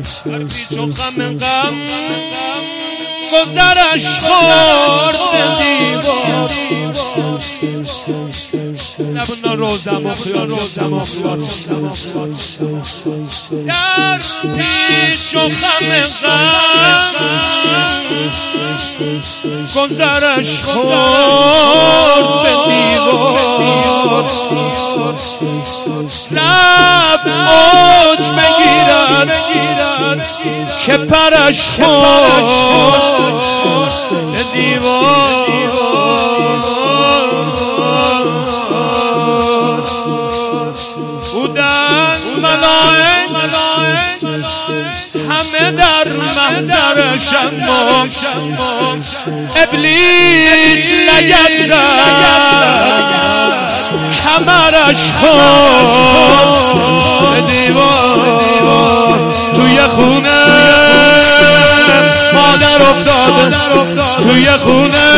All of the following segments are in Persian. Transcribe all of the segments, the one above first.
هر پیچ و خم غم گذرش خورد دیوار نبنا روزم و خیال در پیچ و خم غم گذرش خورد به دیوار رفت اوج بگیرد که پرش خورد به دیوار بودن ملائک همه در محضرش اما ابلیس لگد زد کمرش خورد به دیوار توی خونه مادر افتاده توی خونه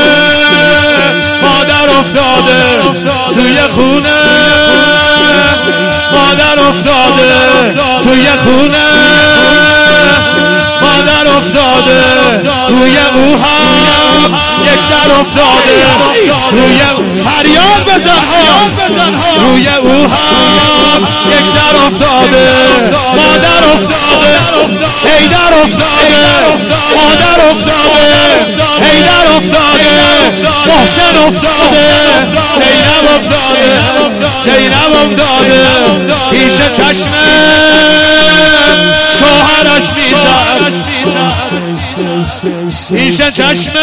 مادر افتاده توی خونه مادر افتاده توی خونه مادر افتاده روی او هم یک در افتاده روی فریاد بزن روی او هم یک در افتاده مادر افتاده حیدر افتاده مادر افتاده حیدر افتاده محسن افتاده زینب افتاده زینب افتاده پیش چشم شوهرش میزد پیش چشم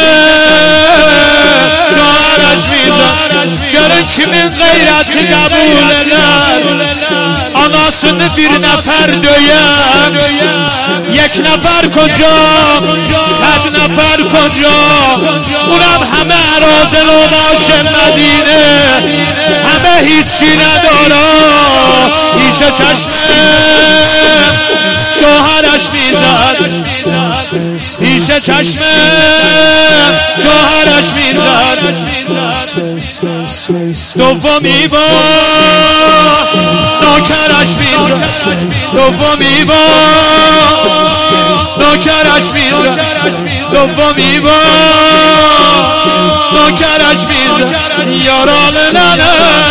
شوهرش میزد گرن kimin gayreti kabul eder anasını bir nefer döyen یک نفر کجا صد نفر کجا اونم همه اراذل و ناشر مدینه همه هیچی نداره پیش چشم شوهرش میزد پیش چشم شوهرش میزد دومی بار نوکرش میزد دومی بار نوکرش میزد دومی بار نوکرش میزد یاران ننم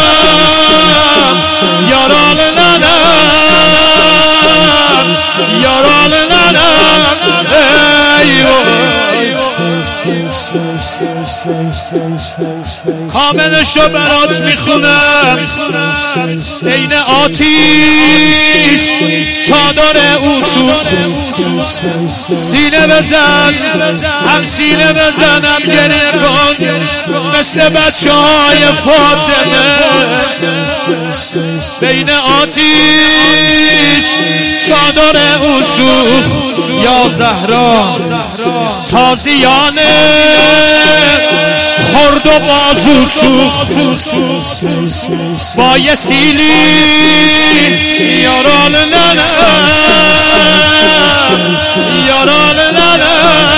یاران ننم یاران ننم کاملشو برات میخونم بین آتیش چادر اوسوس سینه بزن هم سینه بزنم گریه کن مثل بچه های فاطمه بین آتیش چادر اوسوس یا زهرا تازیانه خرد و بازو سوخت با یه سیلی یاران ننم یاران ننم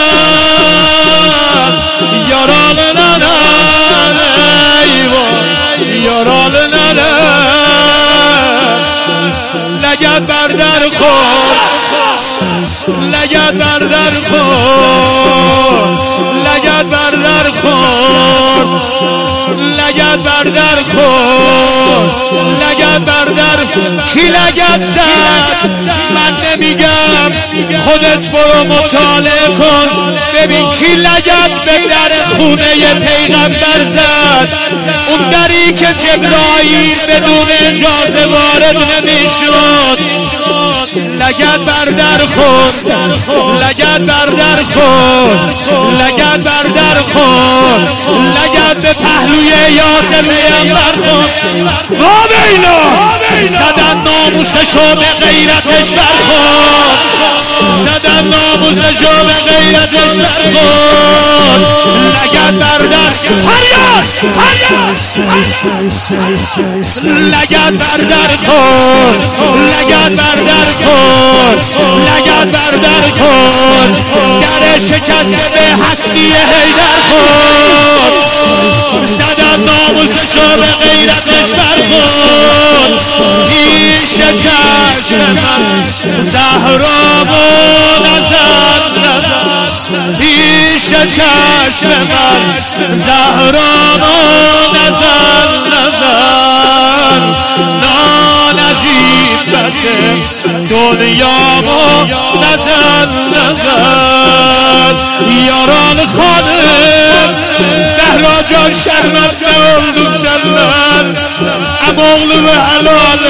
یاران ننم یاران ننم لگد بر در خورد لگد بر در خورد لگد بر در خورد لگد بر در خورد لگد بر در کی لگد زد من نمیگم خودت برو مطالعه کن ببین کی لگد به در خونه پیغمبر زد اون دری که جبرائیل بدون اجازه وارد نمیشد لگد بر در خود لگد بر در خود لگد بر در خود لگد به پهلوی یاسر پیغمبر خود با بینا زدن ناموسشو به غیرتش برخورد زدن ناموسشو به غیرتش برخورد لگد بر در لگد بر در خود لگد بر در خود لگد بر در خود خورد در شکست به هستی حیدر خورد زدن ناموسشو به غیرتش برخورد پیش چشم من زهرامو نزد پیش چشم من زهرامو نزد نانجیب بسه دنیامو نزد یاران خانم زهرا جان شرمسته اولو جنت اما اولو به حلال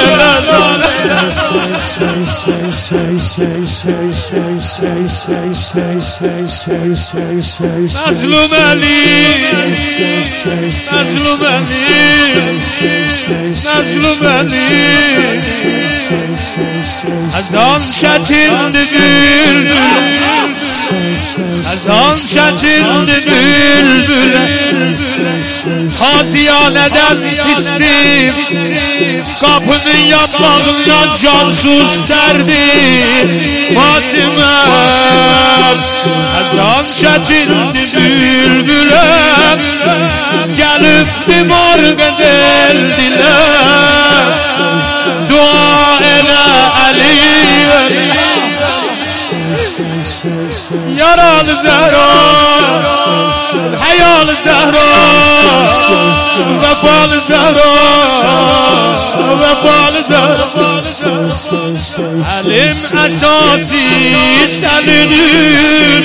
مظلوم علی مظلوم علی مظلوم علی از آن شتیل بلبل از آن şatin bülbül Taziyaneden sisli kapının yapmağından cansız derdi Fatıma Azan şatin bülbülüm gelip bir morgedel dilem dua ele Ali yaralı Zehra hayalı Zehra vefalı Zehra vefalı Zehra Halim esası senindir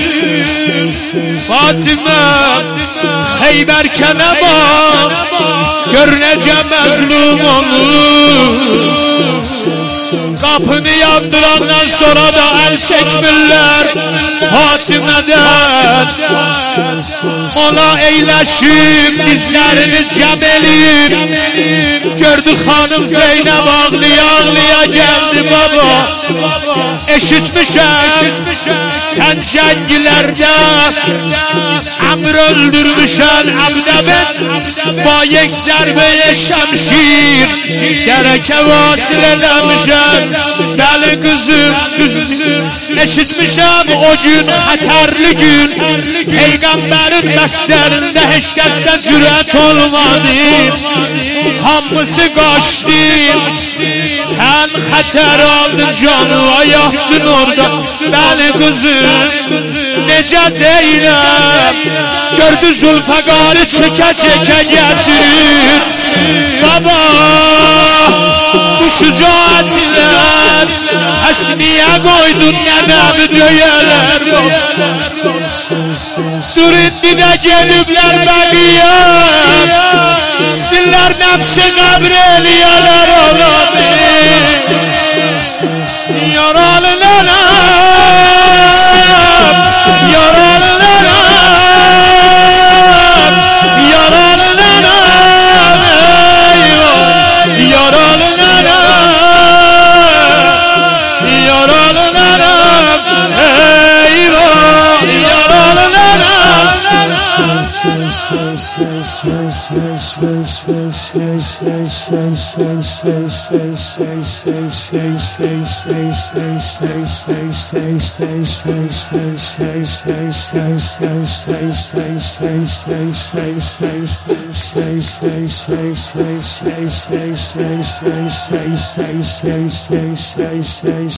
Fatıma Heyber kenema görünece mezlum olur kapını yandırandan sonra da el çekmirler Fatime'den ona eyleşip dizlerini cemeliyim gördü hanım Zeynep ağlıya ağlıya geldi baba eşitmişem sen cengilerde Amr öldürmüşen Abdebet ba yek zerbeye şemşir gereke vasiledemişen deli kızım eşitmişem o gün haterli gün Peygamberin meslerinde hiç kesde cüret olmadı hamısı kaçtı sen hater aldın canıma yaktın orada deli kızım nece Zeynep gördü Zülfikar'ı çeke çeke getirir baba bu şücaatine Hasniye koydun nenemi döyeler Süründü de gelipler beliye Siller nefsi kabreliyeler olanı Yaralı nenem Yaralı nenem Yaralı nenem Yaralı nenem Yaralı nenem eyvah Yaralı nenem